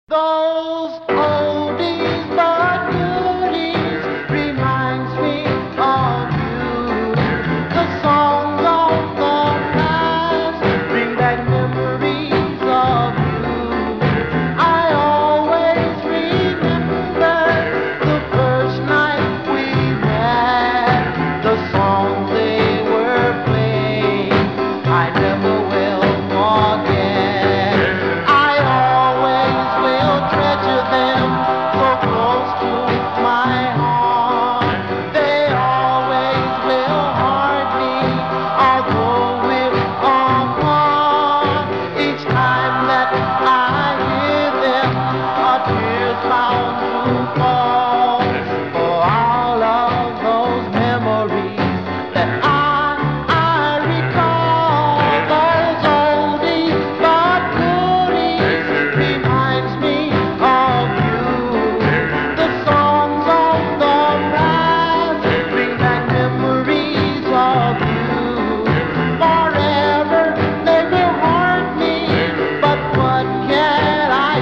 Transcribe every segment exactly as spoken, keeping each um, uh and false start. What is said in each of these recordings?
Those oldies but goodies reminds me of you. The songs of the past bring back memories of you. I always remember the first night we met. The songs they were playing I never will forget. I always will treasure them so close to my heart. They always will haunt me, although we're apart. Each time that I hear them, a tear's bound to fall for all of those memories that I, I recall. Those oldies but goodies reminds me of you. The songs of the past bring back memories of you. Forever they will haunt me, but what can I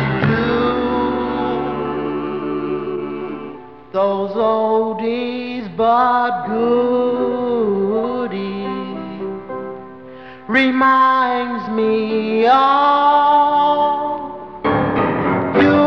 do? Those oldies but goodies reminds me of you.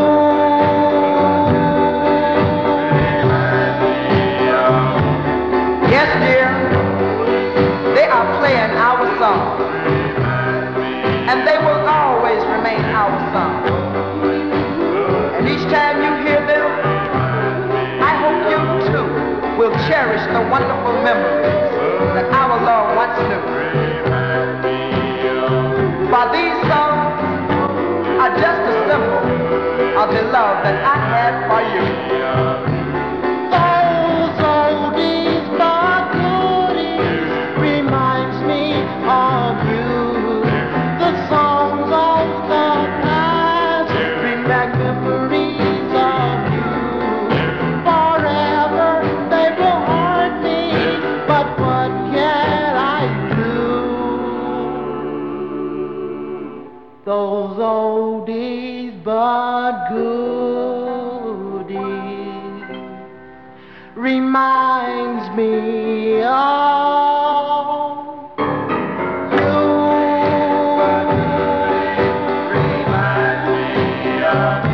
Yes, dear, they are playing our song, and they will always remain our song. And each time you hear them, I hope you too will cherish the wonderful memories that our Lord once knew. For these songs are just a symbol of the love that I had for you. Those oldies but goodies reminds me of you. The songs of the past bring back memories of you. Forever they will haunt me, but what can I do? Those oldies but goodies reminds me of you. Reminds me of